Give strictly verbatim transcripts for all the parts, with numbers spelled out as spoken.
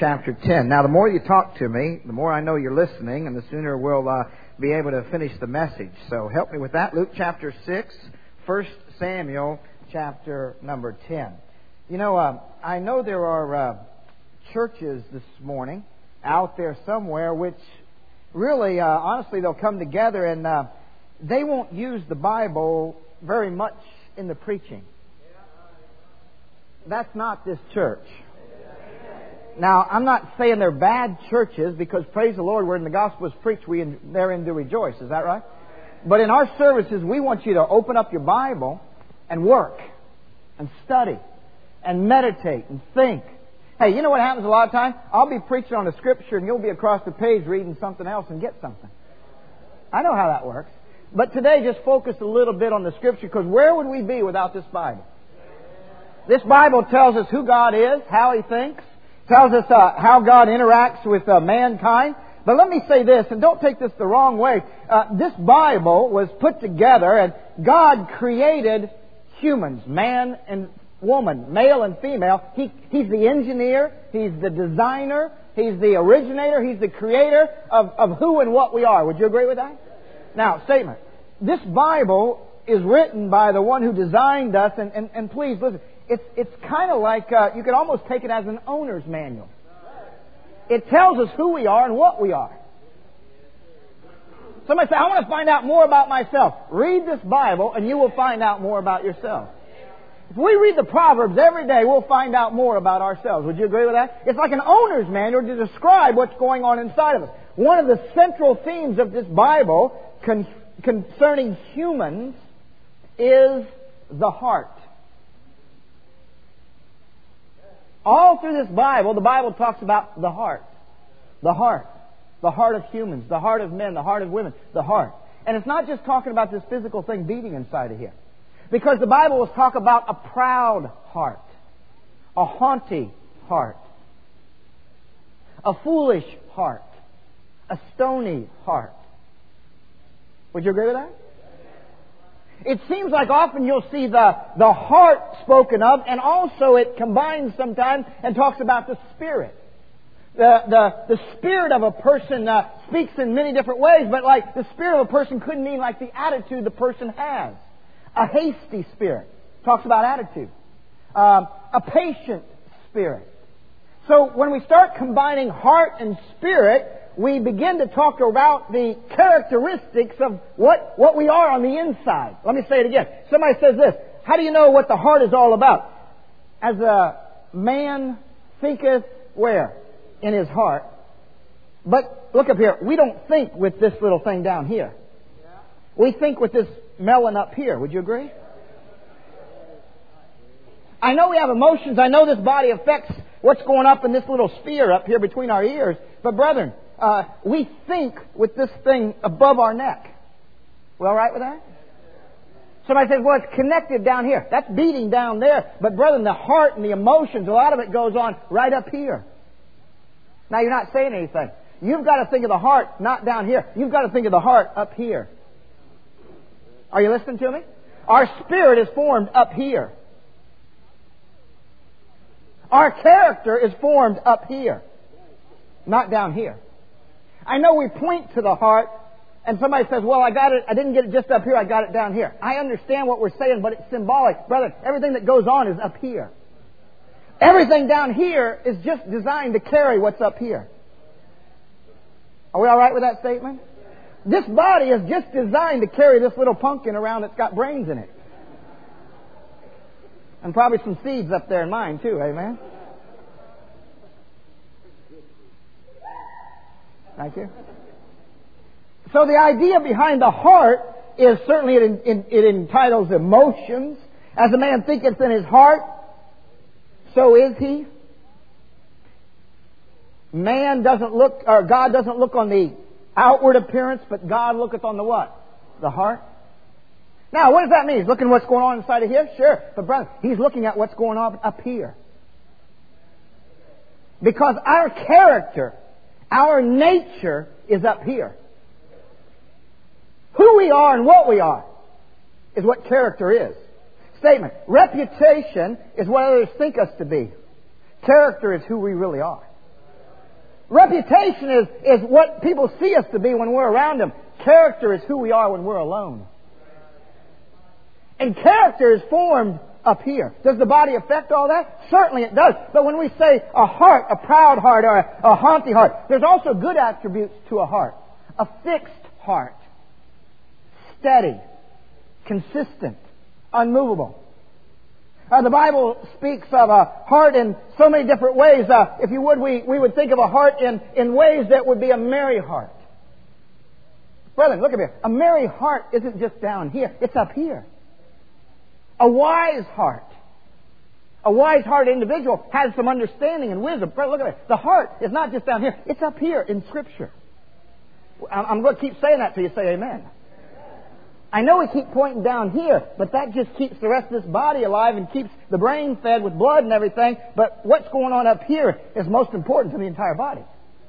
chapter ten. Now, the more you talk to me, the more I know you're listening, and the sooner we'll uh, be able to finish the message. So help me with that. Luke chapter six, First Samuel chapter number ten. You know, uh, I know there are uh, churches this morning out there somewhere which really, uh, honestly, they'll come together and uh, they won't use the Bible very much in the preaching. That's not this church. Now, I'm not saying they're bad churches, because praise the Lord, when the gospel is preached, we therein do rejoice. Is that right? But in our services, we want you to open up your Bible and work and study and meditate and think. Hey, you know what happens a lot of times? I'll be preaching on a scripture and you'll be across the page reading something else and get something. I know how that works. But today, just focus a little bit on the scripture, because where would we be without this Bible? This Bible tells us who God is, how He thinks, tells us uh, how God interacts with uh, mankind. But let me say this, and don't take this the wrong way. Uh, this Bible was put together, and God created humans, man and woman, male and female. He, he's the engineer, He's the designer, He's the originator, He's the creator of, of who and what we are. Would you agree with that? Now, statement. This Bible is written by the one who designed us, and, and, and please listen, it's, it's kind of like, uh, you could almost take it as an owner's manual. It tells us who we are and what we are. Somebody say, I want to find out more about myself. Read this Bible and you will find out more about yourself. If we read the Proverbs every day, we'll find out more about ourselves. Would you agree with that? It's like an owner's manual to describe what's going on inside of us. One of the central themes of this Bible con- concerning humans is the heart. All through this Bible, the Bible talks about the heart. The heart. The heart of humans. The heart of men. The heart of women. The heart. And it's not just talking about this physical thing beating inside of here. Because the Bible will talk about a proud heart. A haughty heart. A foolish heart. A stony heart. Would you agree with that? It seems like often you'll see the, the heart spoken of, and also it combines sometimes and talks about the spirit. The, the, the spirit of a person uh, speaks in many different ways, but like the spirit of a person could mean like the attitude the person has. A hasty spirit talks about attitude. Um, a patient spirit. So when we start combining heart and spirit, we begin to talk about the characteristics of what, what we are on the inside. Let me say it again. Somebody says this, how do you know what the heart is all about? As a man thinketh where? In his heart. But look up here. We don't think with this little thing down here. We think with this melon up here. Would you agree? I know we have emotions. I know this body affects what's going up in this little sphere up here between our ears. But brethren, Uh, we think with this thing above our neck. We all right with that? Somebody says, well, it's connected down here. That's beating down there. But brethren, the heart and the emotions, a lot of it goes on right up here. Now, you're not saying anything. You've got to think of the heart not down here. You've got to think of the heart up here. Are you listening to me? Our spirit is formed up here. Our character is formed up here, not down here. I know we point to the heart, and somebody says, well, I got it, I didn't get it just up here, I got it down here. I understand what we're saying, but it's symbolic. Brother, everything that goes on is up here. Everything down here is just designed to carry what's up here. Are we all right with that statement? This body is just designed to carry this little pumpkin around that's got brains in it. And probably some seeds up there in mine too, amen? Thank you. So the idea behind the heart is certainly it, it, it entitles emotions. As a man thinketh in his heart, so is he. Man doesn't look, or God doesn't look on the outward appearance, but God looketh on the what? The heart. Now, what does that mean? He's looking at what's going on inside of here? Sure. But brother, He's looking at what's going on up here. Because our character, our nature is up here. Who we are and what we are is what character is. Statement. Reputation is what others think us to be. Character is who we really are. Reputation is, is what people see us to be when we're around them. Character is who we are when we're alone. And character is formed up here. Does the body affect all that? Certainly it does. But when we say a heart, a proud heart, or a, a haughty heart, there's also good attributes to a heart. A fixed heart. Steady. Consistent. Unmovable. Uh, the Bible speaks of a heart in so many different ways. Uh, if you would, we, we would think of a heart in, in ways that would be a merry heart. Brethren, look at me. A merry heart isn't just down here. It's up here. A wise heart. A wise-hearted individual has some understanding and wisdom. Brethren, look at me. The heart is not just down here. It's up here in Scripture. I'm going to keep saying that till you say amen. I know we keep pointing down here, but that just keeps the rest of this body alive and keeps the brain fed with blood and everything. But what's going on up here is most important to the entire body.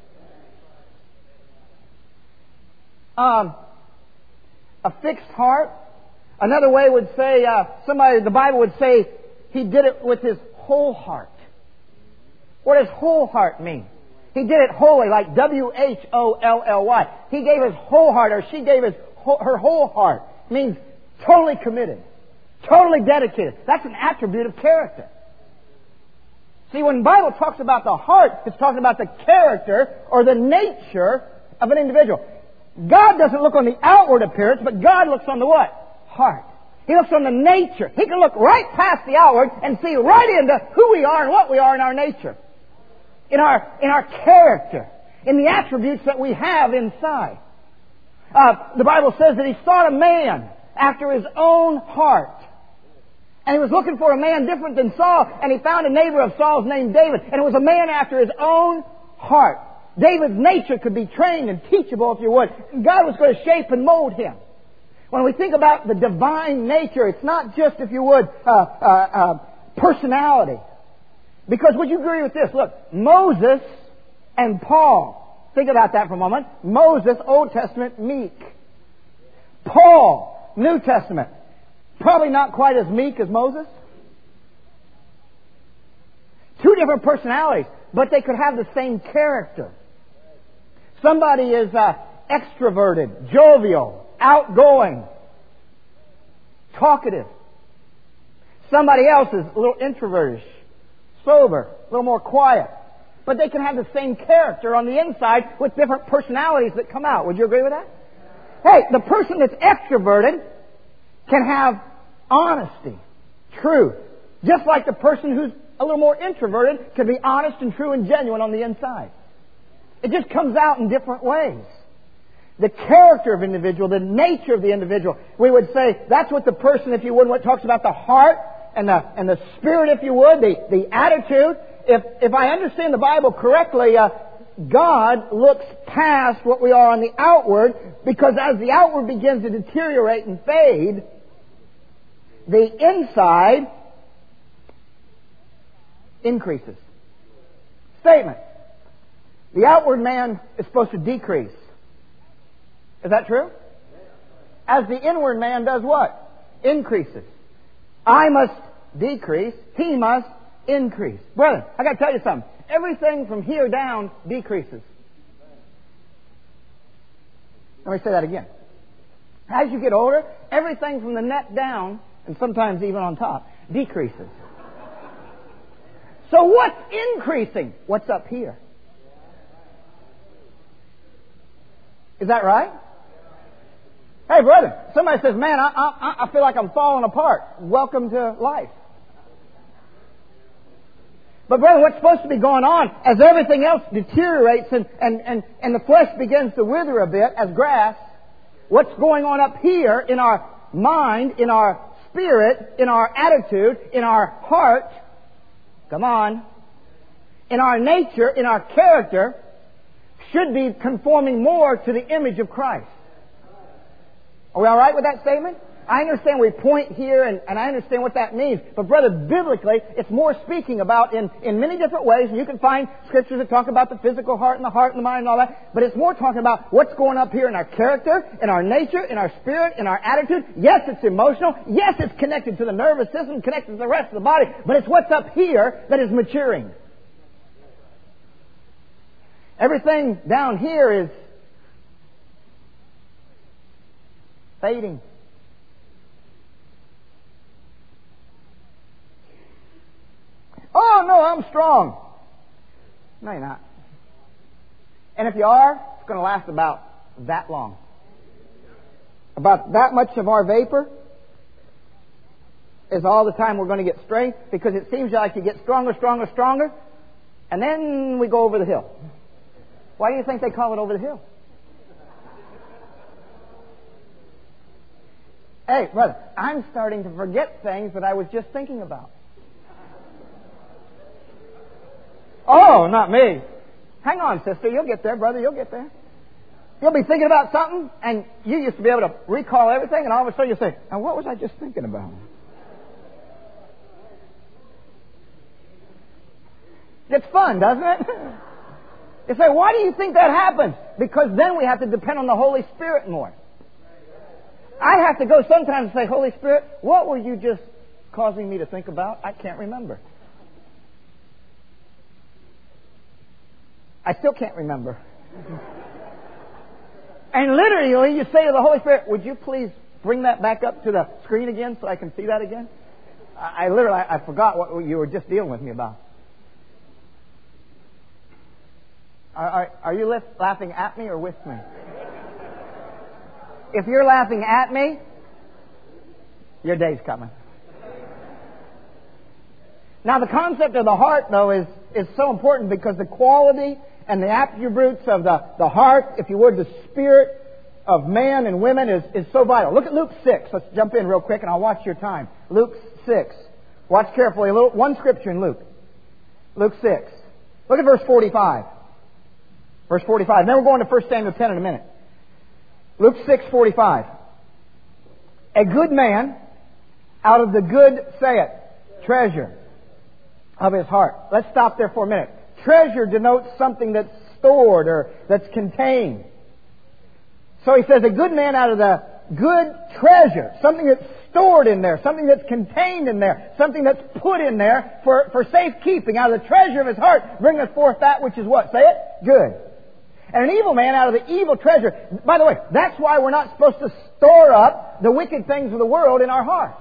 Um, a fixed heart. Another way would say, uh, somebody, the Bible would say, he did it with his whole heart. What does whole heart mean? He did it wholly, like W H O L L Y. He gave his whole heart, or she gave his her whole heart. It means totally committed, totally dedicated. That's an attribute of character. See, when the Bible talks about the heart, it's talking about the character or the nature of an individual. God doesn't look on the outward appearance, but God looks on the what? Heart. He looks on the nature. He can look right past the outward and see right into who we are and what we are in our nature. In our, in our character. In the attributes that we have inside. Uh, the Bible says that he sought a man after his own heart. And he was looking for a man different than Saul, and he found a neighbor of Saul's named David. And it was a man after his own heart. David's nature could be trained and teachable, if you would. And God was going to shape and mold him. When we think about the divine nature, it's not just, if you would, uh, uh, uh, personality. Because would you agree with this? Look, Moses and Paul. Think about that for a moment. Moses, Old Testament, meek. Paul, New Testament, probably not quite as meek as Moses. Two different personalities, but they could have the same character. Somebody is uh, extroverted, jovial, outgoing, talkative. Somebody else is a little introvertish, sober, a little more quiet. But they can have the same character on the inside with different personalities that come out. Would you agree with that? Hey, the person that's extroverted can have honesty, truth. Just like the person who's a little more introverted can be honest and true and genuine on the inside. It just comes out in different ways. The character of individual, the nature of the individual. We would say that's what the person, if you would, what talks about the heart and the and the spirit, if you would, the, the attitude. If if I understand the Bible correctly, uh, God looks past what we are on the outward, because as the outward begins to deteriorate and fade, the inside increases. Statement. The outward man is supposed to decrease. Is that true? As the inward man does what? Increases. I must decrease. He must increase. Brother, I got to tell you something. Everything from here down decreases. Let me say that again. As you get older, everything from the neck down, and sometimes even on top, decreases. So what's increasing? What's up here? Is that right? Hey, brother, somebody says, man, I, I, I feel like I'm falling apart. Welcome to life. But brother, what's supposed to be going on as everything else deteriorates and, and, and, and the flesh begins to wither a bit as grass, what's going on up here in our mind, in our spirit, in our attitude, in our heart, come on, in our nature, in our character, should be conforming more to the image of Christ. Are we all right with that statement? I understand we point here, and, and I understand what that means. But brother, biblically, it's more speaking about in, in many different ways. And you can find scriptures that talk about the physical heart and the heart and the mind and all that. But it's more talking about what's going up here in our character, in our nature, in our spirit, in our attitude. Yes, it's emotional. Yes, it's connected to the nervous system, connected to the rest of the body. But it's what's up here that is maturing. Everything down here is fading. Oh, no, I'm strong. No, you're not. And if you are, it's going to last about that long. About that much of our vapor is all the time we're going to get strength, because it seems like you get stronger, stronger, stronger, and then we go over the hill. Why do you think they call it over the hill? Hey, brother, I'm starting to forget things that I was just thinking about. Oh, not me. Hang on, sister. You'll get there, brother. You'll get there. You'll be thinking about something, and you used to be able to recall everything, and all of a sudden you'll say, now what was I just thinking about? It's fun, doesn't it? You say, why do you think that happens? Because then we have to depend on the Holy Spirit more. I have to go sometimes and say, Holy Spirit, what were you just causing me to think about? I can't remember. I still can't remember. And literally, you say to the Holy Spirit, would you please bring that back up to the screen again so I can see that again? I, I literally, I, I forgot what you were just dealing with me about. Are, are, are you lift, laughing at me or with me? If you're laughing at me, your day's coming. Now, the concept of the heart, though, is, is so important, because the quality and the attributes of the, the heart, if you would, the spirit of man and women is, is so vital. Look at Luke six. Let's jump in real quick and I'll watch your time. Luke six. Watch carefully. A little, one scripture in Luke. Luke six. Look at verse forty-five. Verse forty-five. Then we're going to First Samuel ten in a minute. Luke six forty-five. A good man out of the good, say it, treasure of his heart. Let's stop there for a minute. Treasure denotes something that's stored or that's contained. So he says a good man out of the good treasure, something that's stored in there, something that's contained in there, something that's put in there for, for safekeeping. Out of the treasure of his heart bringeth forth that which is what? Say it? Good. And an evil man out of the evil treasure. By the way, that's why we're not supposed to store up the wicked things of the world in our heart.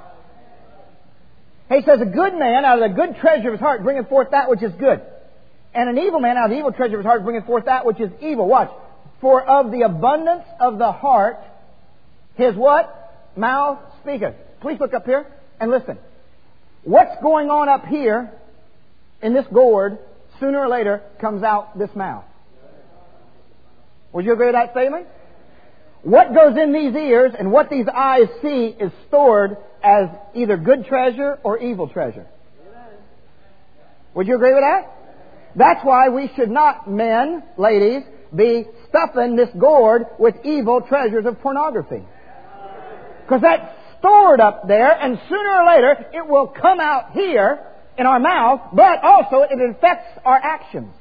He says, a good man out of the good treasure of his heart bringeth forth that which is good. And an evil man out of the evil treasure of his heart bringeth forth that which is evil. Watch. For of the abundance of the heart, his what? Mouth speaketh. Please look up here and listen. What's going on up here in this gourd, sooner or later, comes out this mouth. Would you agree with that statement? What goes in these ears and what these eyes see is stored as either good treasure or evil treasure. Would you agree with that? That's why we should not, men, ladies, be stuffing this gourd with evil treasures of pornography. Because that's stored up there, and sooner or later it will come out here in our mouth, but also it affects our actions.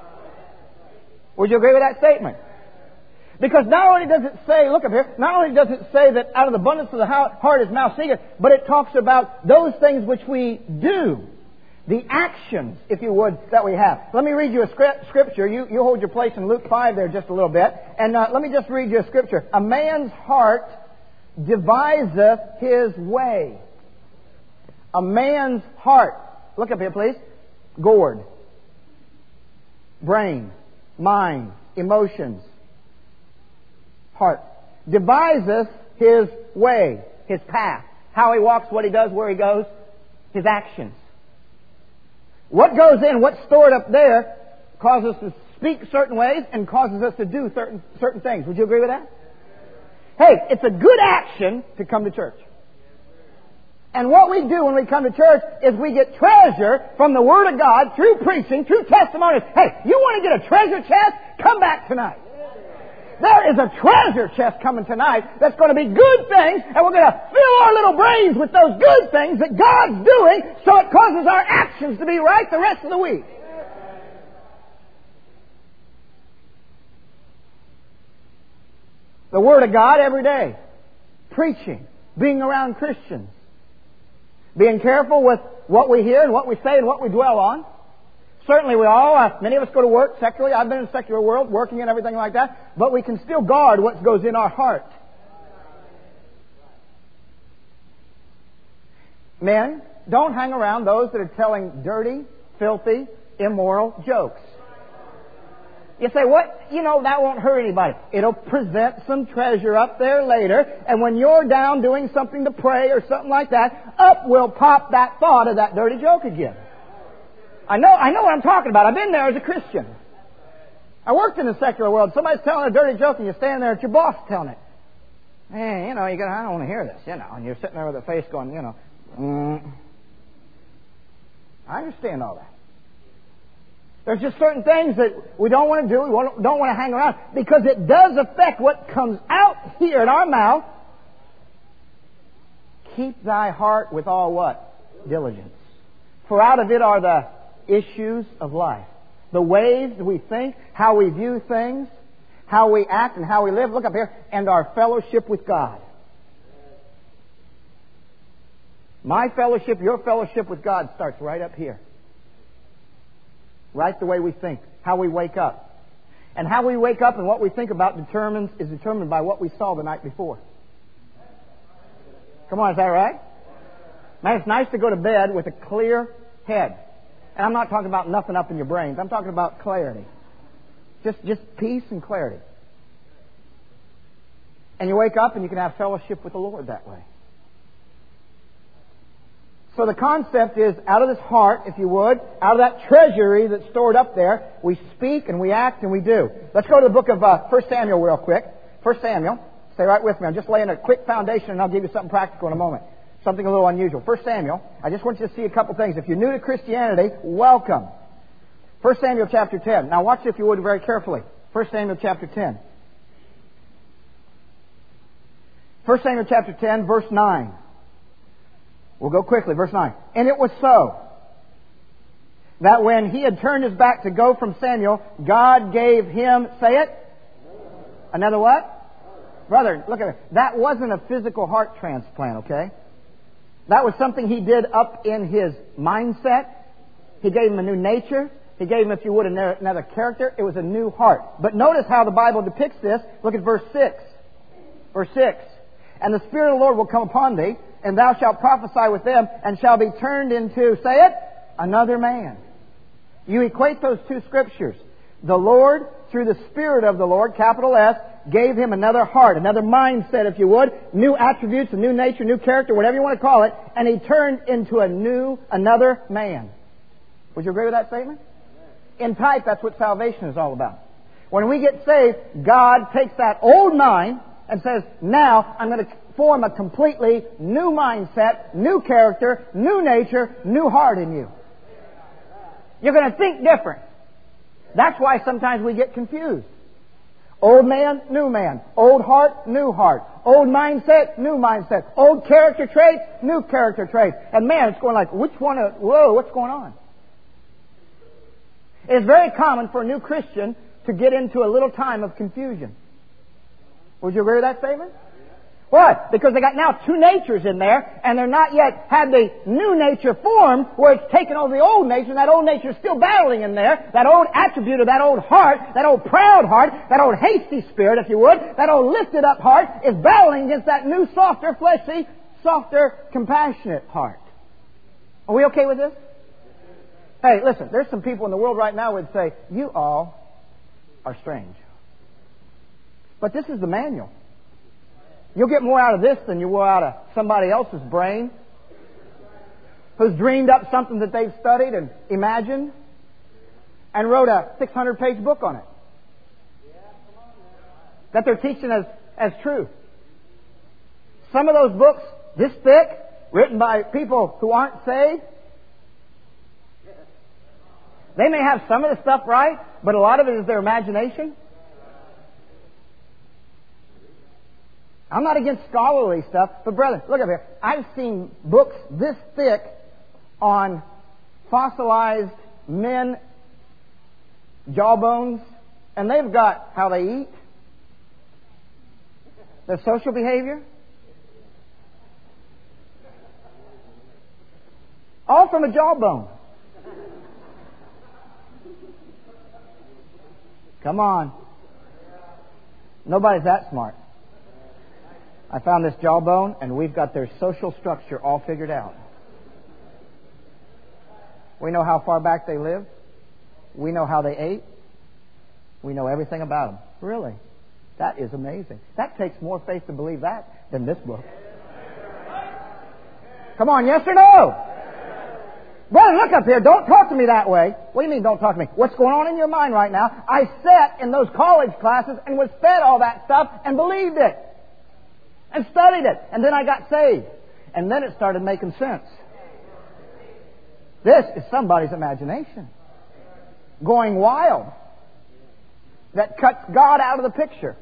Would you agree with that statement? Because not only does it say, look up here, not only does it say that out of the abundance of the heart his mouth speaketh, but it talks about those things which we do. The actions, if you would, that we have. Let me read you a scripture. You, you hold your place in Luke five there just a little bit. And uh, let me just read you a scripture. A man's heart deviseth his way. A man's heart. Look up here, please. Gourd. Brain. Mind. Emotions. Heart. Deviseth his way. His path. How he walks, what he does, where he goes. His actions. What goes in, what's stored up there, causes us to speak certain ways and causes us to do certain certain things. Would you agree with that? Hey, it's a good action to come to church. And what we do when we come to church is we get treasure from the Word of God through preaching, through testimonies. Hey, you want to get a treasure chest? Come back tonight. There is a treasure chest coming tonight that's going to be good things, and we're going to fill our little brains with those good things that God's doing, so it causes our actions to be right the rest of the week. The Word of God every day. Preaching. Being around Christians. Being careful with what we hear and what we say and what we dwell on. Certainly we all, uh, many of us go to work secularly. I've been in the secular world, working and everything like that. But we can still guard what goes in our heart. Men, don't hang around those that are telling dirty, filthy, immoral jokes. You say, what? You know, that won't hurt anybody. It'll present some treasure up there later, and when you're down doing something to pray or something like that, up will pop that thought of that dirty joke again. I know, I know what I'm talking about. I've been there as a Christian. I worked in the secular world. Somebody's telling a dirty joke, and you're standing there at your boss telling it. Hey, you know, you go, I don't want to hear this, you know, and you're sitting there with a face going, you know, mm. I understand all that. There's just certain things that we don't want to do, we don't want to hang around, because it does affect what comes out here in our mouth. Keep thy heart with all what? Diligence. For out of it are the issues of life. The ways we think, how we view things, how we act and how we live. Look up here. And our fellowship with God. My fellowship, your fellowship with God starts right up here. Right the way we think, how we wake up. And how we wake up and what we think about determines is determined by what we saw the night before. Come on, is that right? Man, it's nice to go to bed with a clear head. And I'm not talking about nothing up in your brains. I'm talking about clarity. Just, just peace and clarity. And you wake up and you can have fellowship with the Lord that way. So the concept is, out of this heart, if you would, out of that treasury that's stored up there, we speak and we act and we do. Let's go to the book of uh, First Samuel real quick. First Samuel. Stay right with me. I'm just laying a quick foundation and I'll give you something practical in a moment. Something a little unusual. First Samuel. I just want you to see a couple things. If you're new to Christianity, welcome. First Samuel chapter ten. Now watch if you would very carefully. First Samuel chapter ten. First Samuel chapter ten, verse nine. We'll go quickly. Verse nine. And it was so that when he had turned his back to go from Samuel, God gave him, say it, another what? Brother, look at it. That wasn't a physical heart transplant, okay? That was something he did up in his mindset. He gave him a new nature. He gave him, if you would, another character. It was a new heart. But notice how the Bible depicts this. Look at verse six. Verse six. And the Spirit of the Lord will come upon thee, and thou shalt prophesy with them, and shall be turned into, say it, another man. You equate those two scriptures. The Lord, through the Spirit of the Lord, capital S, gave him another heart, another mindset, if you would, new attributes, a new nature, new character, whatever you want to call it, and he turned into a new, another man. Would you agree with that statement? In type, that's what salvation is all about. When we get saved, God takes that old mind and says, now I'm going to form a completely new mindset, new character, new nature, new heart in you. You're going to think different. That's why sometimes we get confused. Old man, new man. Old heart, new heart. Old mindset, new mindset. Old character traits, new character traits. And man, it's going like, which one? Are, whoa, what's going on? It's very common for a new Christian to get into a little time of confusion. Would you agree with that statement? Why? Because they got now two natures in there, and they're not yet had the new nature formed where it's taken over the old nature, and that old nature is still battling in there. That old attribute of that old heart, that old proud heart, that old hasty spirit, if you would, that old lifted up heart is battling against that new, softer, fleshy, softer, compassionate heart. Are we okay with this? Hey, listen, there's some people in the world right now who would say, you all are strange. But this is the manual. You'll get more out of this than you will out of somebody else's brain who's dreamed up something that they've studied and imagined and wrote a six hundred page book on it that they're teaching as, as truth. Some of those books, this thick, written by people who aren't saved, they may have some of the stuff right, but a lot of it is their imagination. I'm not against scholarly stuff, but brother, look up here. I've seen books this thick on fossilized men, jawbones, and they've got how they eat, their social behavior, all from a jawbone. Come on. Nobody's that smart. I found this jawbone, and we've got their social structure all figured out. We know how far back they lived. We know how they ate. We know everything about them. Really. That is amazing. That takes more faith to believe that than this book. Come on, yes or no? Brother, look up here. Don't talk to me that way. What do you mean, don't talk to me? What's going on in your mind right now? I sat in those college classes and was fed all that stuff and believed it. And studied it. And then I got saved. And then it started making sense. This is somebody's imagination. Going wild. That cuts God out of the picture.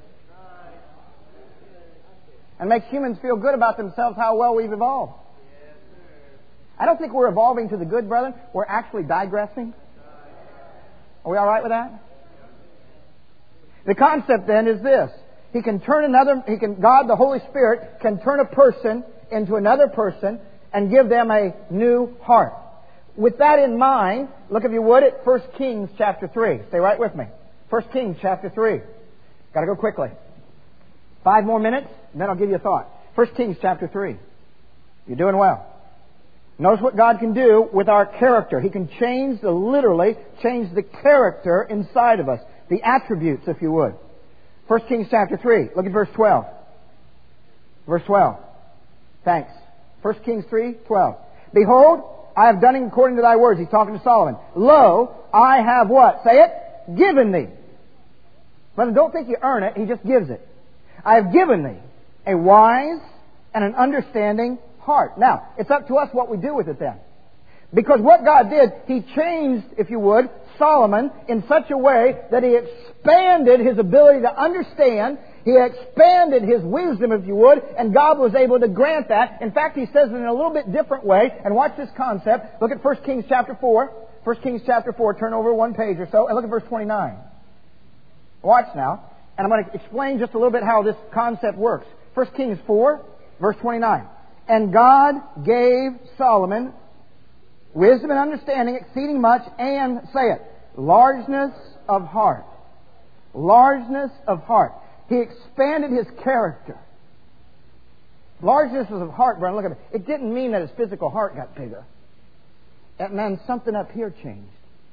And makes humans feel good about themselves, how well we've evolved. I don't think we're evolving to the good, brethren. We're actually digressing. Are we all right with that? The concept then is this. He can turn another, he can, God, the Holy Spirit, can turn a person into another person and give them a new heart. With that in mind, look if you would at First Kings chapter three. Stay right with me. First Kings chapter three. Got to go quickly. Five more minutes, and then I'll give you a thought. First Kings chapter three. You're doing well. Notice what God can do with our character. He can change, the literally, change the character inside of us. The attributes, if you would. First Kings chapter three. Look at verse twelve. Verse twelve. Thanks. First Kings three, twelve. Behold, I have done according to thy words. He's talking to Solomon. Lo, I have what? Say it. Given thee. But don't think you earn it. He just gives it. I have given thee a wise and an understanding heart. Now, it's up to us what we do with it then. Because what God did, He changed, if you would, Solomon in such a way that He expanded his ability to understand. He expanded his wisdom, if you would, and God was able to grant that. In fact, He says it in a little bit different way. And watch this concept. Look at First Kings chapter four. First Kings chapter four. Turn over one page or so. And look at verse twenty-nine. Watch now. And I'm going to explain just a little bit how this concept works. First Kings four, verse twenty-nine. And God gave Solomon wisdom and understanding exceeding much, and, say it, largeness of heart. Largeness of heart. He expanded his character. Largeness of heart, Brian, look at it. It didn't mean that his physical heart got bigger. It meant something up here changed.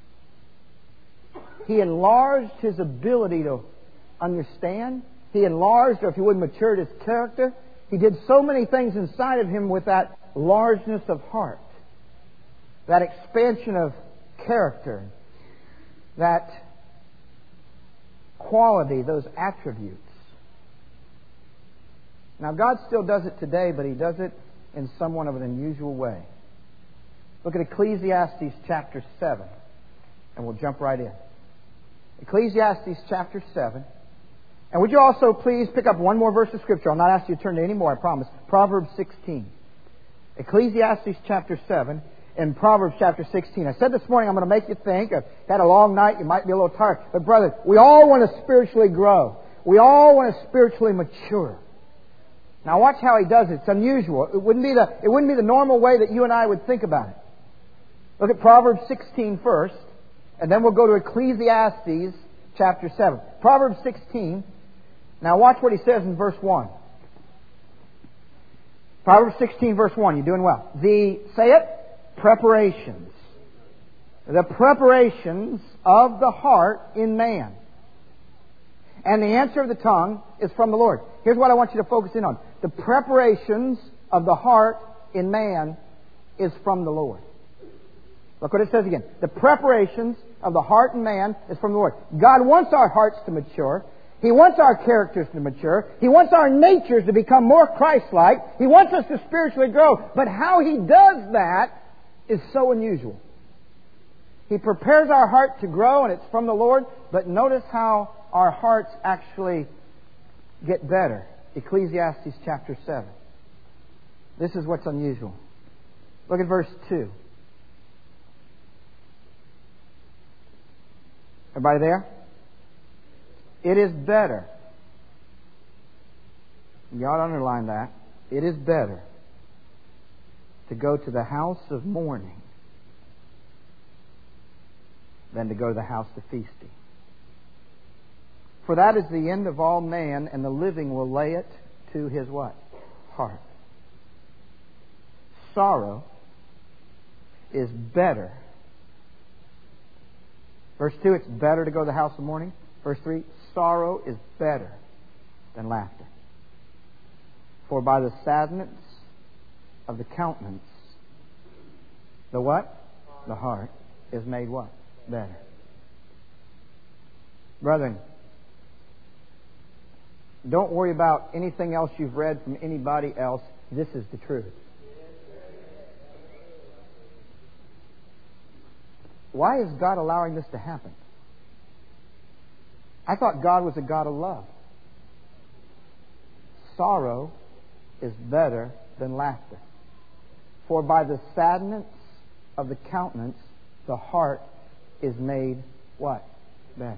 He enlarged his ability to understand. He enlarged, or if you would, matured his character. He did so many things inside of him with that largeness of heart. That expansion of character. That quality, those attributes. Now, God still does it today, but He does it in somewhat of an unusual way. Look at Ecclesiastes chapter seven, and we'll jump right in. Ecclesiastes chapter seven. And would you also please pick up one more verse of Scripture? I'll not ask you to turn to any more, I promise. Proverbs sixteen. Ecclesiastes chapter seven and Proverbs chapter sixteen. I said this morning I'm going to make you think. I've had a long night. You might be a little tired. But brother, we all want to spiritually grow. We all want to spiritually mature. Now watch how he does it. It's unusual. It wouldn't be the, it wouldn't be the normal way that you and I would think about it. Look at Proverbs sixteen first, and then we'll go to Ecclesiastes chapter seven. Proverbs sixteen. Now watch what he says in verse one. Proverbs sixteen verse one. You're doing well. The, say it, preparations. The preparations of the heart in man. And the answer of the tongue is from the Lord. Here's what I want you to focus in on. The preparations of the heart in man is from the Lord. Look what it says again. The preparations of the heart in man is from the Lord. God wants our hearts to mature. He wants our characters to mature. He wants our natures to become more Christ-like. He wants us to spiritually grow. But how He does that is so unusual. He prepares our heart to grow, and it's from the Lord. But notice how our hearts actually get better. Ecclesiastes chapter seven. This is what's unusual. Look at verse two. Everybody there? It is better. You ought to underline that. It is better to go to the house of mourning than to go to the house of feasting. For that is the end of all man, and the living will lay it to his what? Heart. Sorrow is better. Verse two, it's better to go to the house of mourning. Verse three, sorrow is better than laughter. For by the sadness of the countenance, the what? The heart is made what? Better. Brethren, don't worry about anything else you've read from anybody else. This is the truth. Why is God allowing this to happen? I thought God was a God of love. Sorrow is better than laughter. For by the sadness of the countenance, the heart is made what? Better.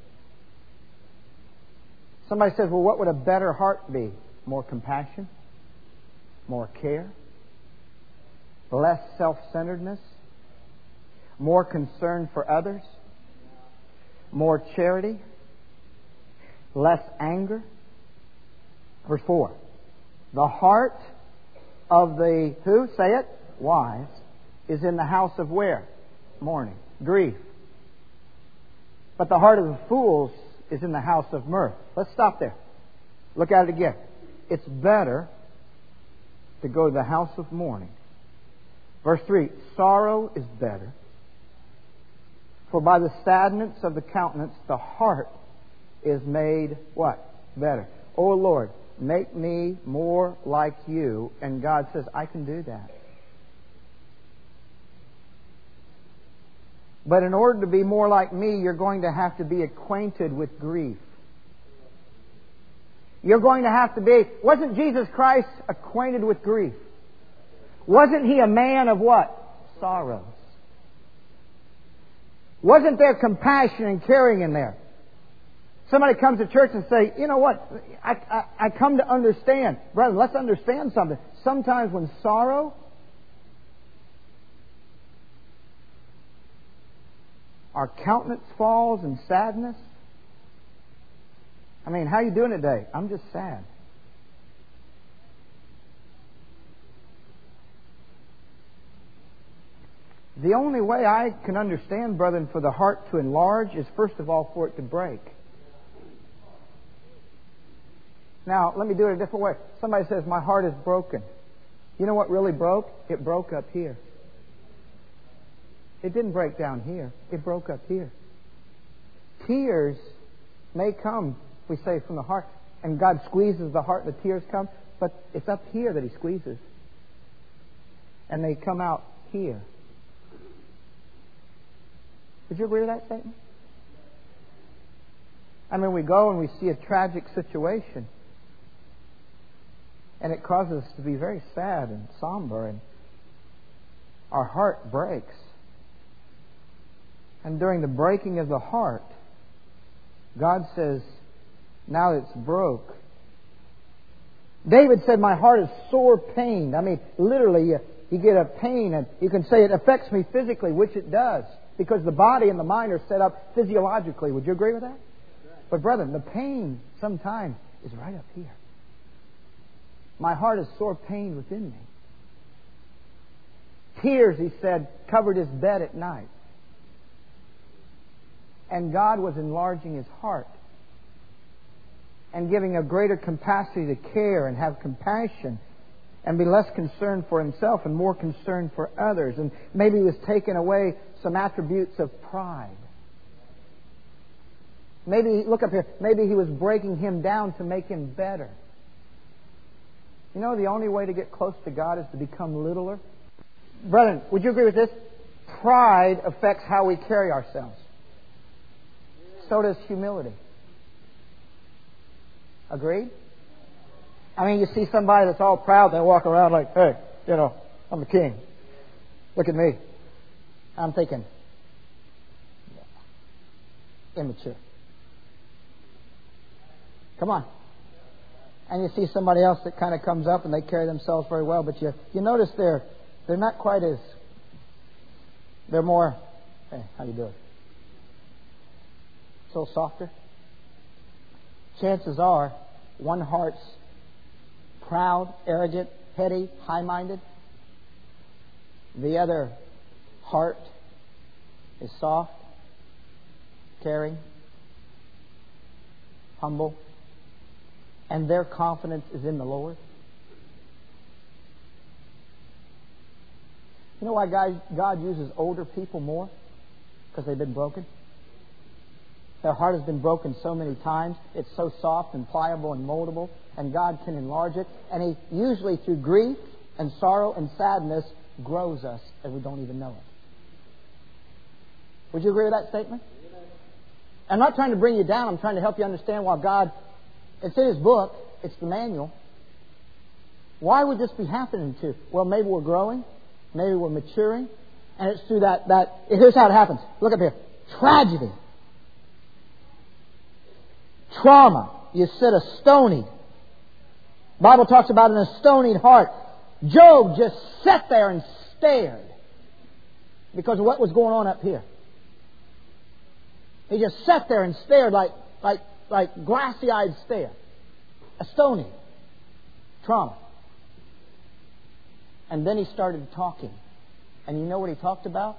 Somebody says, well, what would a better heart be? More compassion? More care? Less self-centeredness? More concern for others? More charity? Less anger? Verse four. The heart of the, who? Say it. Wise is in the house of where? Mourning. Grief. But the heart of the fools is in the house of mirth. Let's stop there. Look at it again. It's better to go to the house of mourning. Verse three. Sorrow is better. For by the sadness of the countenance, the heart is made what? Better. Oh Lord, make me more like you. And God says, I can do that. But in order to be more like me, you're going to have to be acquainted with grief. You're going to have to be... Wasn't Jesus Christ acquainted with grief? Wasn't He a man of what? Sorrows. Wasn't there compassion and caring in there? Somebody comes to church and say, you know what? I, I, I come to understand. Brother, let's understand something. Sometimes when sorrow... our countenance falls in sadness. I mean, how are you doing today? I'm just sad. The only way I can understand, brethren, for the heart to enlarge is first of all for it to break. Now, let me do it a different way. Somebody says, my heart is broken. You know what really broke? It broke up here. It didn't break down here. It broke up here. Tears may come, we say, from the heart. And God squeezes the heart, the tears come. But it's up here that He squeezes. And they come out here. Would you agree with that statement? I mean, we go and we see a tragic situation. And it causes us to be very sad and somber. And our heart breaks. And during the breaking of the heart, God says, now it's broke. David said, my heart is sore pained. I mean, literally, you, you get a pain, and you can say it affects me physically, which it does, because the body and the mind are set up physiologically. Would you agree with that? But brethren, the pain sometimes is right up here. My heart is sore pained within me. Tears, he said, covered his bed at night. And God was enlarging his heart and giving a greater capacity to care and have compassion and be less concerned for himself and more concerned for others. And maybe he was taking away some attributes of pride. Maybe, look up here, maybe he was breaking him down to make him better. You know, the only way to get close to God is to become littler. Brethren, would you agree with this? Pride affects how we carry ourselves. So does humility. Agreed? I mean, you see somebody that's all proud, they walk around like, hey, you know, I'm the king. Look at me. I'm thinking, immature. Come on. And you see somebody else that kind of comes up and they carry themselves very well, but you you notice they're they're not quite as, they're more, hey, how you doing? A little softer. chances are one heart's proud, arrogant, heady, high-minded. The other heart is soft, caring, humble, and their confidence is in the Lord. You know why God, God uses older people more? Because they've been broken. Their heart has been broken so many times. It's so soft and pliable and moldable, and God can enlarge it. And He usually, through grief and sorrow and sadness, grows us, and we don't even know it. Would you agree with that statement? I'm not trying to bring you down. I'm trying to help you understand why God, it's in His book, it's the manual. Why would this be happening to? Well, maybe we're growing, maybe we're maturing, and it's through that, that here's how it happens. Look up here. Tragedy. Trauma. You said a stony. The Bible talks about an astonied heart. Job just sat there and stared because of what was going on up here. He just sat there and stared like like like glassy-eyed stare. A stony. Trauma. And then he started talking. And you know what he talked about?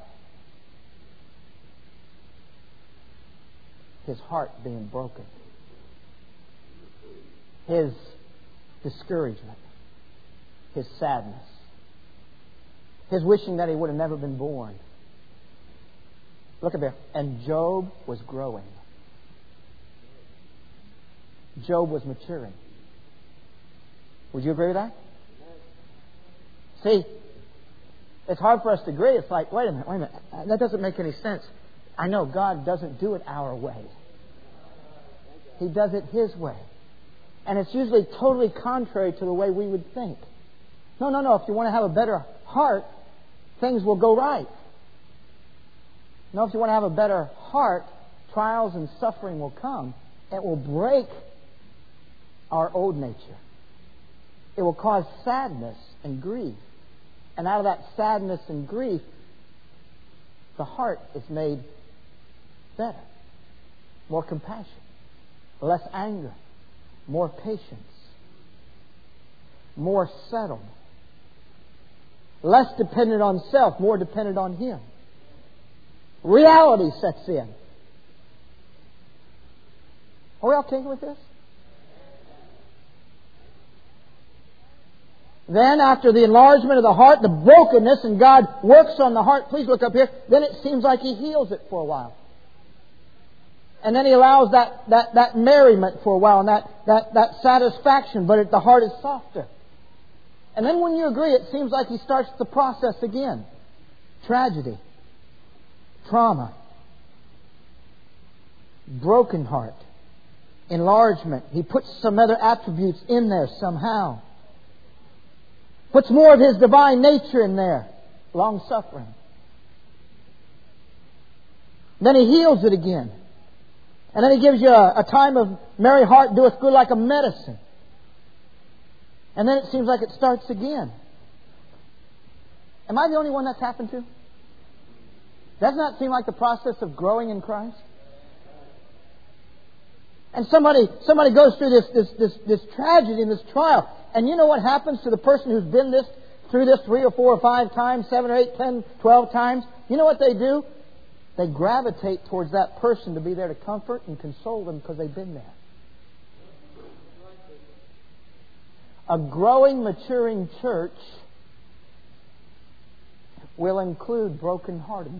His heart being broken. His discouragement. His sadness. His wishing that he would have never been born. Look at there. And Job was growing. Job was maturing. Would you agree with that? See, it's hard for us to agree. It's like, wait a minute, wait a minute. That doesn't make any sense. I know God doesn't do it our way. He does it His way. And it's usually totally contrary to the way we would think. No, no, no. If you want to have a better heart, things will go right. No, if you want to have a better heart, trials and suffering will come. It will break our old nature. It will cause sadness and grief. And out of that sadness and grief, the heart is made better. More compassion. Less anger. More patience. More settled. Less dependent on self. More dependent on Him. Reality sets in. Are we okay with this? Then after the enlargement of the heart, the brokenness, and God works on the heart, please look up here, then it seems like He heals it for a while. And then He allows that, that, that merriment for a while and that, that, that satisfaction, but it, the heart is softer. And then when you agree, it seems like He starts the process again. Tragedy. Trauma. Broken heart. Enlargement. He puts some other attributes in there somehow. Puts more of His divine nature in there. Long suffering. Then He heals it again. And then He gives you a, a time of merry heart doeth good like a medicine. And then it seems like it starts again. Am I the only one that's happened to? Doesn't that seem like the process of growing in Christ? And somebody somebody goes through this, this, this, this tragedy and this trial. And you know what happens to the person who's been this through this three or four or five times, seven or eight, ten, twelve times? You know what they do? They gravitate towards that person to be there to comfort and console them because they've been there. A growing, maturing church will include brokenheartedness.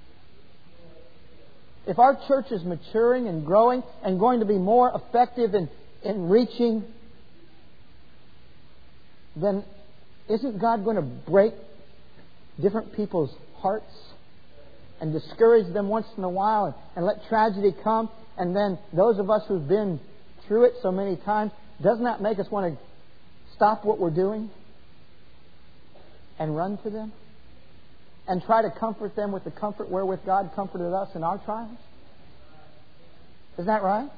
If our church is maturing and growing and going to be more effective in, in reaching, then isn't God going to break different people's hearts and discourage them once in a while and, and let tragedy come? And then those of us who've been through it so many times, doesn't that make us want to stop what we're doing and run to them? And try to comfort them with the comfort wherewith God comforted us in our trials? Isn't that right?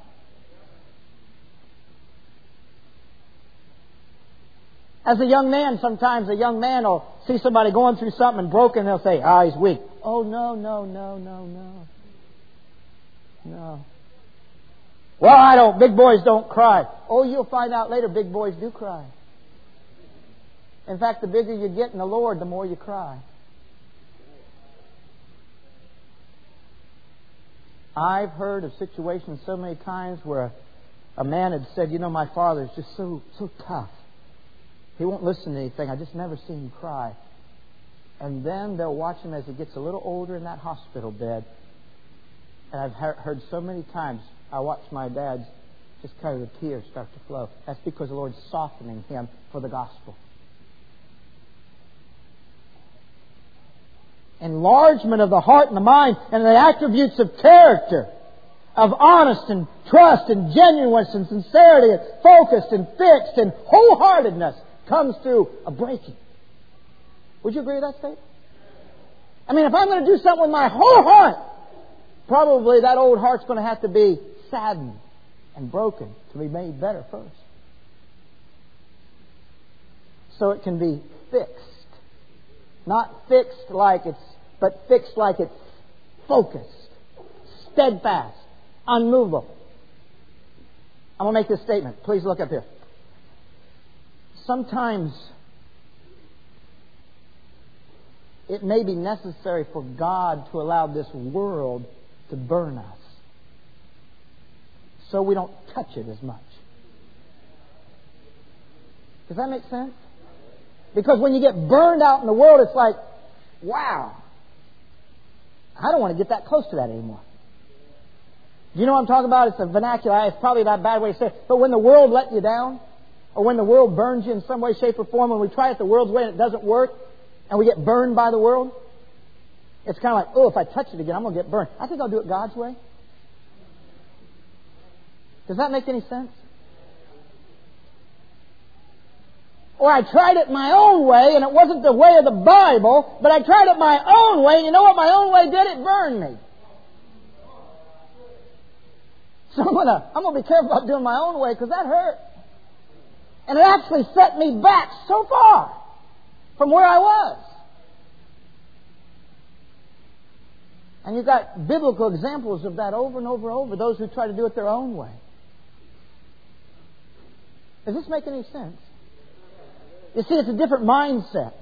As a young man, sometimes a young man will see somebody going through something and broken, and they'll say, ah, he's weak. Oh, no, no, no, no, no. No. Well, I don't. Big boys don't cry. Oh, you'll find out later big boys do cry. In fact, the bigger you get in the Lord, the more you cry. I've heard of situations so many times where a man had said, you know, my father is just so so tough. He won't listen to anything. I just never see him cry. And then they'll watch him as he gets a little older in that hospital bed. And I've heard so many times, I watch my dad just kind of the tears start to flow. That's because the Lord's softening him for the gospel. Enlargement of the heart and the mind and the attributes of character, of honest and trust and genuineness and sincerity and focused and fixed and wholeheartedness comes through a breaking. Would you agree with that statement? I mean, if I'm going to do something with my whole heart, probably that old heart's going to have to be saddened and broken to be made better first. So it can be fixed. Not fixed like it's, but fixed like it's focused, steadfast, unmovable. I'm going to make this statement. Please look up here. Sometimes it may be necessary for God to allow this world to burn us so we don't touch it as much. Does that make sense? Because when you get burned out in the world, it's like, wow, I don't want to get that close to that anymore. Do you know what I'm talking about? It's a vernacular. It's probably not a bad way to say it. But when the world let you down, or when the world burns you in some way, shape, or form, when we try it the world's way and it doesn't work, and we get burned by the world, it's kind of like, oh, if I touch it again, I'm going to get burned. I think I'll do it God's way. Does that make any sense? Or I tried it my own way, and it wasn't the way of the Bible, but I tried it my own way, and you know what my own way did? It burned me. So I'm going to I'm gonna be careful about doing my own way, because that hurt. And it actually set me back so far from where I was. And you've got biblical examples of that over and over and over, those who try to do it their own way. Does this make any sense? You see, it's a different mindset.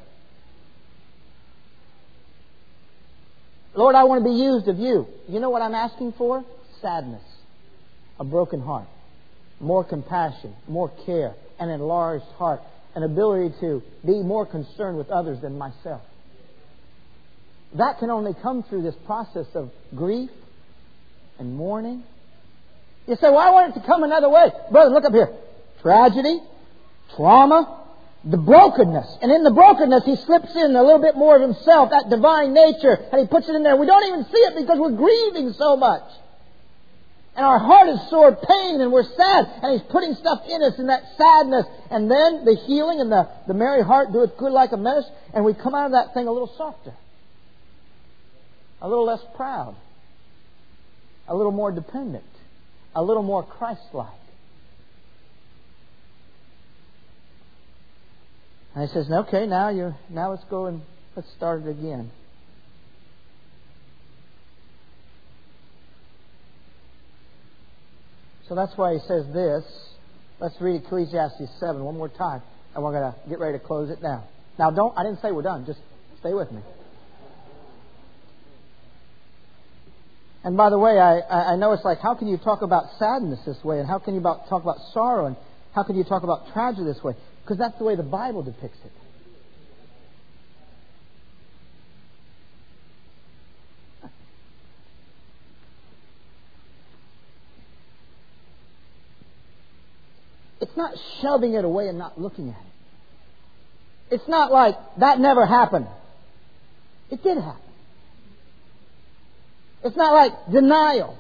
Lord, I want to be used of you. You know what I'm asking for? Sadness. A broken heart. More compassion. More care. An enlarged heart. An ability to be more concerned with others than myself. That can only come through this process of grief and mourning. You say, well, I want it to come another way. Brother, look up here. Tragedy. Trauma. The brokenness. And in the brokenness, He slips in a little bit more of Himself, that divine nature, and He puts it in there. We don't even see it because we're grieving so much. And our heart is sore pain and we're sad. And He's putting stuff in us in that sadness. And then the healing and the, the merry heart doeth good like a medicine. And we come out of that thing a little softer. A little less proud. A little more dependent. A little more Christ-like. And He says, okay, now you now let's go and let's start it again. So that's why He says this. Let's read Ecclesiastes seven one more time. And we're going to get ready to close it down. Now, don't, I didn't say we're done. Just stay with me. And by the way, I, I know it's like, how can you talk about sadness this way? And how can you about, talk about sorrow? And how can you talk about tragedy this way? Because that's the way the Bible depicts it. It's not shoving it away and not looking at it. It's not like, that never happened. It did happen. It's not like denial.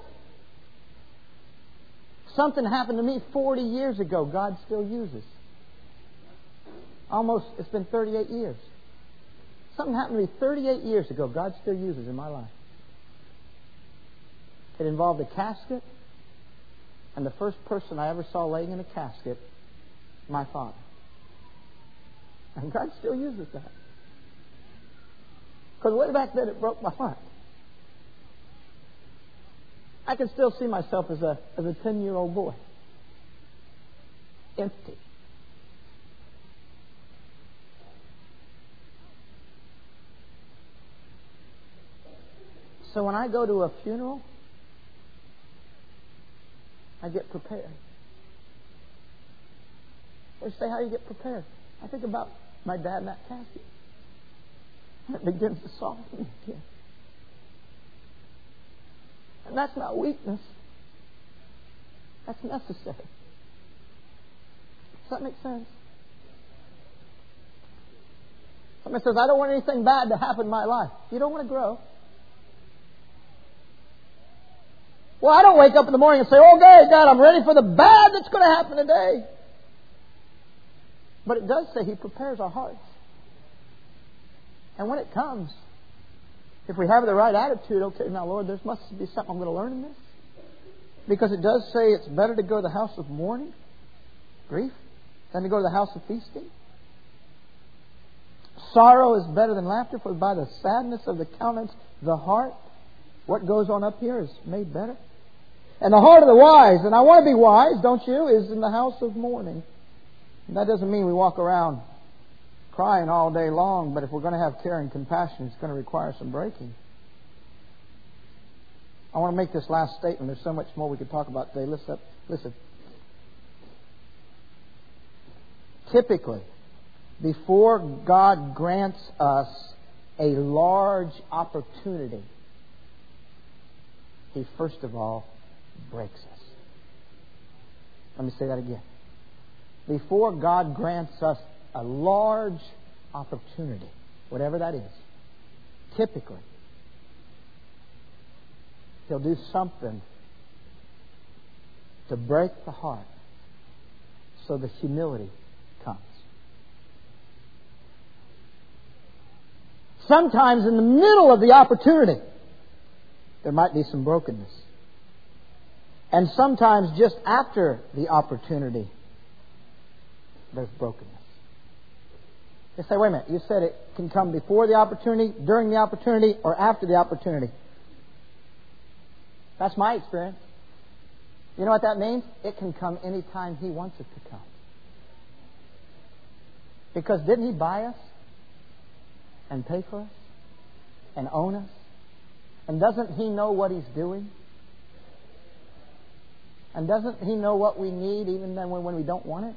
Something happened to me forty years ago, God still uses. Almost, it's been thirty-eight years. Something happened to me thirty-eight years ago, God still uses in my life. It involved a casket, and the first person I ever saw laying in a casket, my father. And God still uses that. Because way back then it broke my heart. I can still see myself as a as a ten-year-old boy. Empty. So when I go to a funeral, I get prepared. They say, how do you get prepared? I think about my dad in that casket. And it begins to soften me again. And that's not weakness. That's necessary. Does that make sense? Somebody says, I don't want anything bad to happen in my life. You don't want to grow. Well, I don't wake up in the morning and say, okay, God, I'm ready for the bad that's going to happen today. But it does say He prepares our hearts. And when it comes, if we have the right attitude, okay, now, Lord, there must be something I'm going to learn in this. Because it does say it's better to go to the house of mourning, grief, than to go to the house of feasting. Sorrow is better than laughter, for by the sadness of the countenance, the heart, what goes on up here is made better. And the heart of the wise, and I want to be wise, don't you, is in the house of mourning. And that doesn't mean we walk around crying all day long, but if we're going to have care and compassion, it's going to require some breaking. I want to make this last statement. There's so much more we could talk about today. Listen. Listen. Typically, before God grants us a large opportunity, He first of all breaks us. Let me say that again. Before God grants us a large opportunity, whatever that is, typically, He'll do something to break the heart so the humility comes. Sometimes in the middle of the opportunity, there might be some brokenness. And sometimes just after the opportunity, there's brokenness. You say, wait a minute, you said it can come before the opportunity, during the opportunity, or after the opportunity. That's my experience. You know what that means? It can come any time He wants it to come. Because didn't He buy us? And pay for us? And own us? And doesn't He know what He's doing? And doesn't He know what we need even then when, when we don't want it?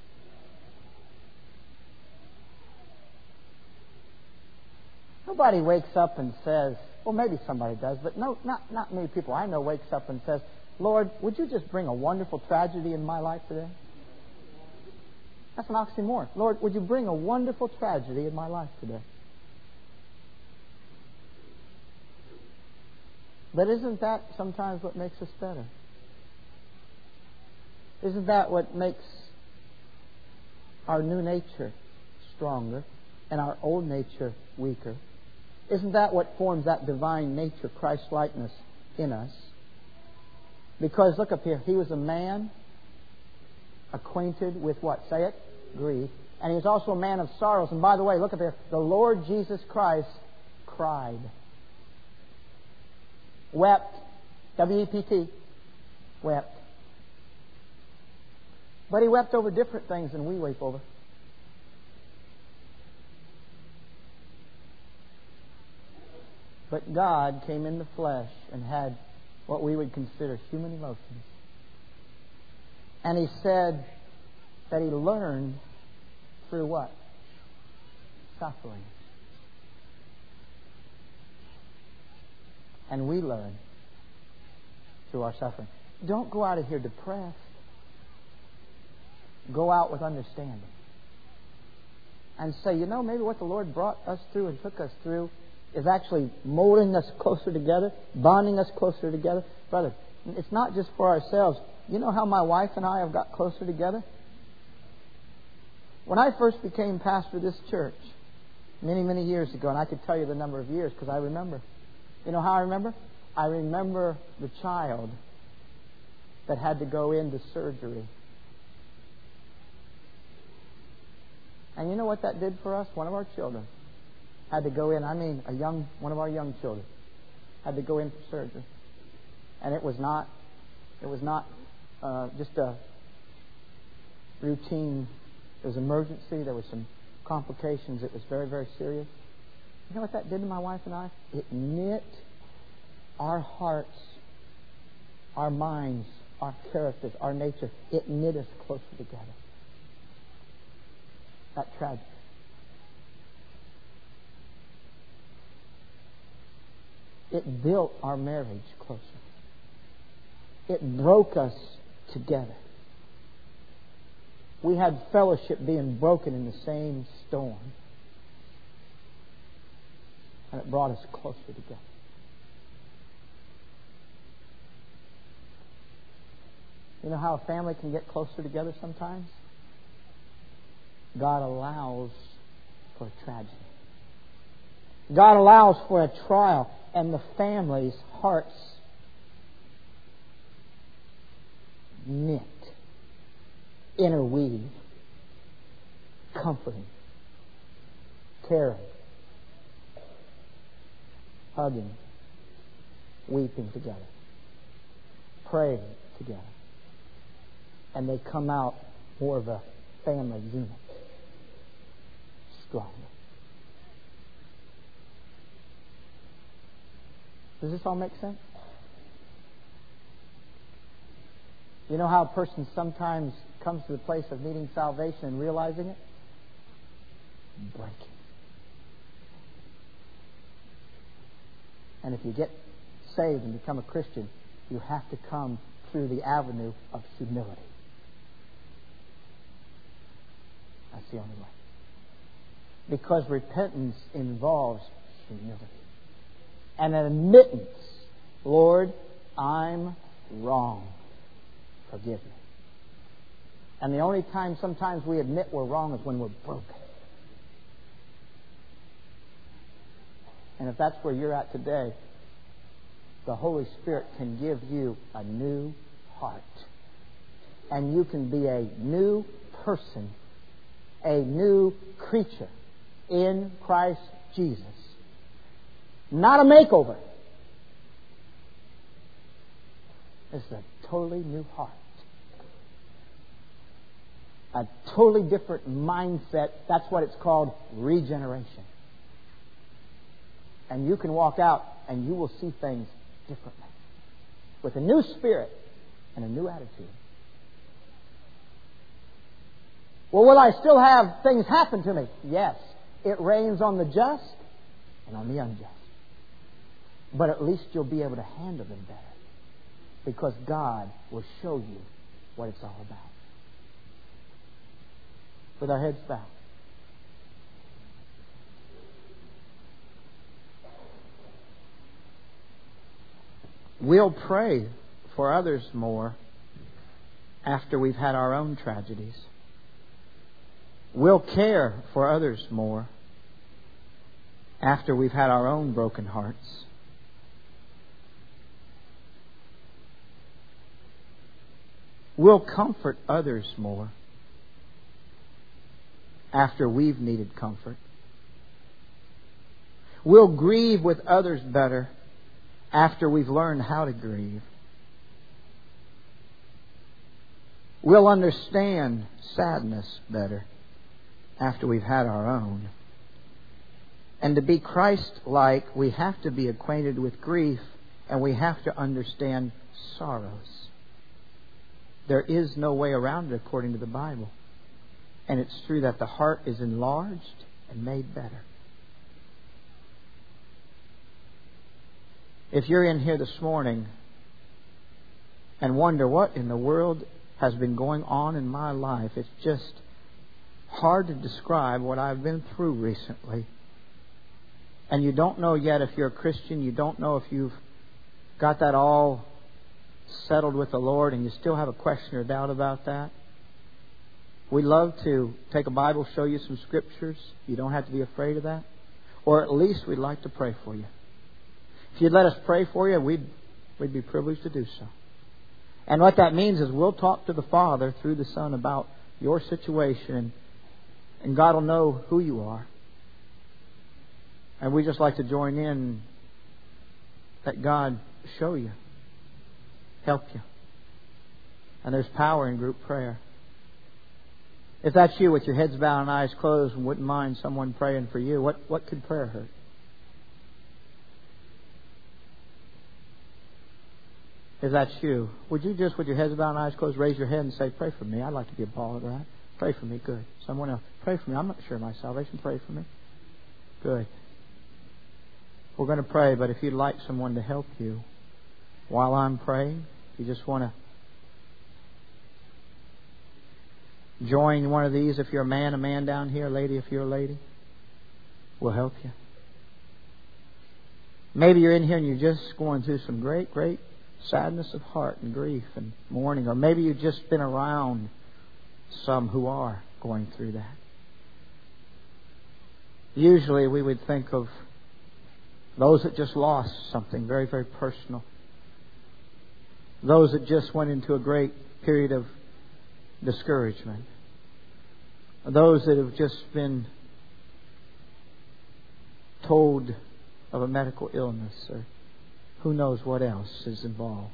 Nobody wakes up and says, well, maybe somebody does, but no, not, not many people I know wakes up and says, Lord, would you just bring a wonderful tragedy in my life today? That's an oxymoron. Lord, would you bring a wonderful tragedy in my life today? But isn't that sometimes what makes us better? Isn't that what makes our new nature stronger and our old nature weaker? Isn't that what forms that divine nature, Christ-likeness in us? Because, look up here, He was a man acquainted with what? Say it? Grief. And He was also a man of sorrows. And by the way, look up here, the Lord Jesus Christ cried. Wept. W E P T. Wept. But He wept over different things than we weep over. But God came in the flesh and had what we would consider human emotions. And He said that He learned through what? Suffering. And we learn through our suffering. Don't go out of here depressed. Go out with understanding. And say, you know, maybe what the Lord brought us through and took us through is actually molding us closer together, bonding us closer together. Brother, it's not just for ourselves. You know how my wife and I have got closer together? When I first became pastor of this church, many, many years ago, and I could tell you the number of years because I remember. You know how I remember? I remember the child that had to go into surgery. And you know what that did for us? One of our children had to go in. I mean, a young, one of our young children had to go in for surgery. And it was not, it was not uh, just a routine. There was emergency. There were some complications. It was very, very serious. You know what that did to my wife and I? It knit our hearts, our minds, our characters, our nature. It knit us closer together. That tragedy. It built our marriage closer. It broke us together. We had fellowship being broken in the same storm. And it brought us closer together. You know how a family can get closer together sometimes? God allows for a tragedy. God allows for a trial, and the family's hearts knit, interweave, comforting, caring, hugging, weeping together, praying together. And they come out more of a family unit, stronger. Does this all make sense? You know how a person sometimes comes to the place of needing salvation and realizing it? Breaking. And if you get saved and become a Christian, you have to come through the avenue of humility. That's the only way. Because repentance involves humility. And an admittance, Lord, I'm wrong. Forgive me. And the only time sometimes we admit we're wrong is when we're broken. And if that's where you're at today, the Holy Spirit can give you a new heart. And you can be a new person, a new creature in Christ Jesus. Not a makeover. It's a totally new heart. A totally different mindset. That's what it's called, regeneration. And you can walk out and you will see things differently. With a new spirit and a new attitude. Well, will I still have things happen to me? Yes. It rains on the just and on the unjust. But at least you'll be able to handle them better. Because God will show you what it's all about. With our heads bowed. We'll pray for others more after we've had our own tragedies. We'll care for others more after we've had our own broken hearts. We'll comfort others more after we've needed comfort. We'll grieve with others better after we've learned how to grieve. We'll understand sadness better after we've had our own. And to be Christ-like, we have to be acquainted with grief, and we have to understand sorrows. There is no way around it according to the Bible. And it's true that the heart is enlarged and made better. If you're in here this morning and wonder what in the world has been going on in my life, it's just hard to describe what I've been through recently. And you don't know yet if you're a Christian, you don't know if you've got that all settled with the Lord, and you still have a question or doubt about that. We'd love to take a Bible, show you some scriptures. You don't have to be afraid of that. Or at least we'd like to pray for you. If you'd let us pray for you, we'd, we'd be privileged to do so. And what that means is we'll talk to the Father through the Son about your situation, and God will know who you are. And we just like to join in that God show you help you. And there's power in group prayer. If that's you with your heads bowed and eyes closed and wouldn't mind someone praying for you, what, what could prayer hurt? If that's you, would you just with your heads bowed and eyes closed raise your hand and say, pray for me. I'd like to be a part of that. Pray for me. Good. Someone else. Pray for me. I'm not sure of my salvation. Pray for me. Good. We're going to pray, but if you'd like someone to help you while I'm praying, if you just want to join one of these, if you're a man, a man down here, a lady, if you're a lady, we'll help you. Maybe you're in here and you're just going through some great, great sadness of heart and grief and mourning. Or maybe you've just been around some who are going through that. Usually we would think of those that just lost something very, very personal. Those that just went into a great period of discouragement. Those that have just been told of a medical illness or who knows what else is involved.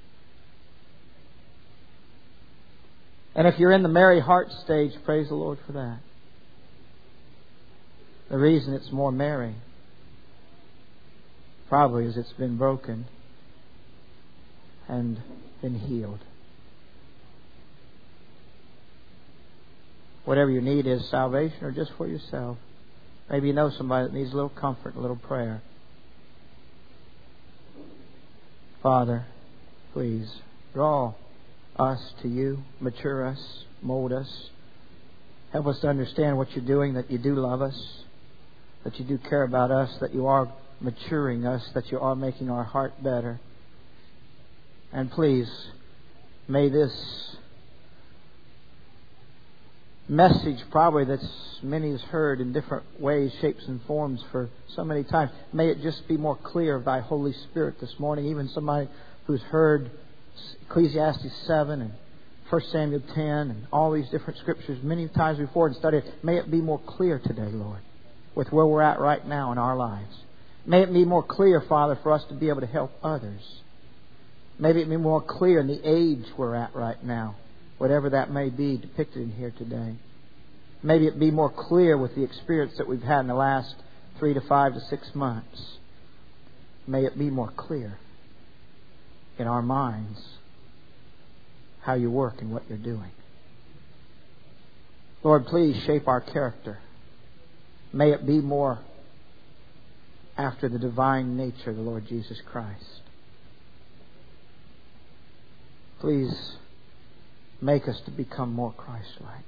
And if you're in the merry heart stage, praise the Lord for that. The reason it's more merry probably is it's been broken and been healed. Whatever you need is salvation or just for yourself. Maybe you know somebody that needs a little comfort, a little prayer. Father, please draw us to you, mature us, mold us. Help us to understand what you're doing, that you do love us, that you do care about us, that you are maturing us, that you are making our heart better. And please, may this message probably that's many has heard in different ways, shapes and forms for so many times, may it just be more clear of Thy Holy Spirit this morning. Even somebody who's heard Ecclesiastes seven and First Samuel ten and all these different scriptures many times before and studied, may it be more clear today, Lord, with where we're at right now in our lives. May it be more clear, Father, for us to be able to help others. Maybe it be more clear in the age we're at right now, whatever that may be depicted in here today. Maybe it be more clear with the experience that we've had in the last three to five to six months. May it be more clear in our minds how you work and what you're doing. Lord, please shape our character. May it be more after the divine nature of the Lord Jesus Christ. Please make us to become more Christ-like.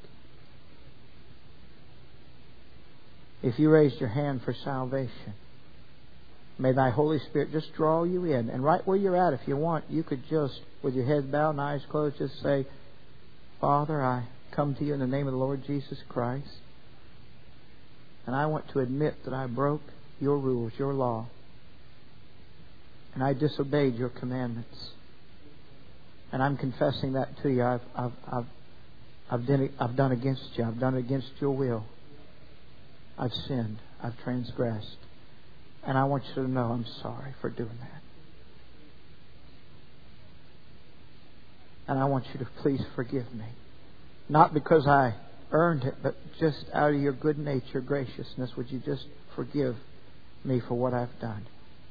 If you raised your hand for salvation, may Thy Holy Spirit just draw you in. And right where you're at, if you want, you could just, with your head bowed and eyes closed, just say, Father, I come to you in the name of the Lord Jesus Christ. And I want to admit that I broke your rules, your law. And I disobeyed your commandments. And I'm confessing that to you. I've, I've, I've, I've, done, I've done against you. I've done against your will. I've sinned. I've transgressed. And I want you to know I'm sorry for doing that. And I want you to please forgive me. Not because I earned it, but just out of your good nature, graciousness, would you just forgive me for what I've done?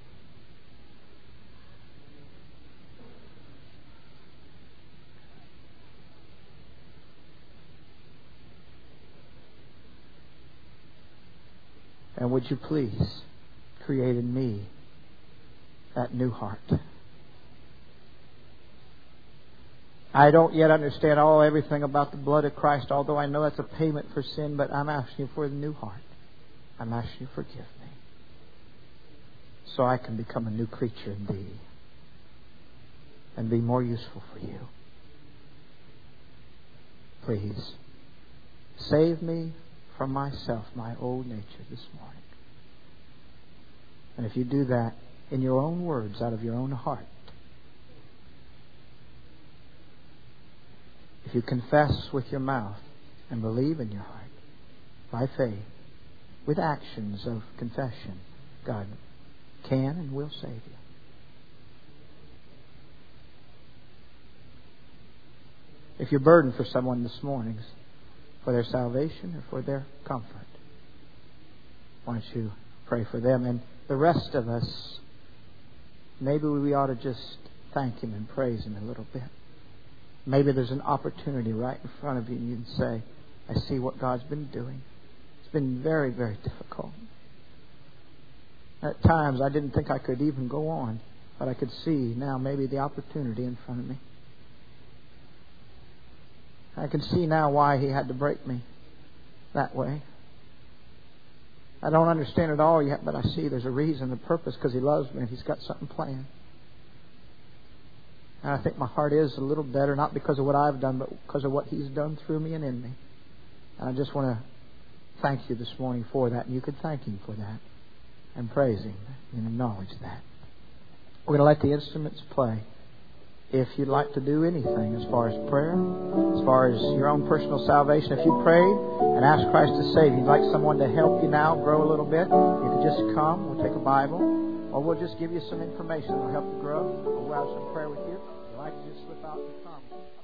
And would you please create in me that new heart? I don't yet understand all everything about the blood of Christ, although I know that's a payment for sin, but I'm asking you for the new heart. I'm asking you to forgive me so I can become a new creature in Thee and be more useful for you. Please save me from myself, my old nature this morning. And if you do that in your own words, out of your own heart, if you confess with your mouth and believe in your heart, by faith, with actions of confession, God can and will save you. If you're burdened for someone this morning, for their salvation or for their comfort, why don't you pray for them? And the rest of us, maybe we ought to just thank Him and praise Him a little bit. Maybe there's an opportunity right in front of you and you can say, I see what God's been doing. It's been very, very difficult. At times I didn't think I could even go on, but I could see now maybe the opportunity in front of me. I can see now why He had to break me that way. I don't understand it all yet, but I see there's a reason, a purpose, because He loves me and He's got something planned. And I think my heart is a little better, not because of what I've done, but because of what He's done through me and in me. And I just want to thank you this morning for that. And you could thank Him for that and praise Him and acknowledge that. We're going to let the instruments play. If you'd like to do anything as far as prayer, as far as your own personal salvation, if you prayed and asked Christ to save you, you'd like someone to help you now grow a little bit, you could just come. We'll take a Bible, or we'll just give you some information that will help you grow, or we'll have some prayer with you. If you'd like to just slip out and come.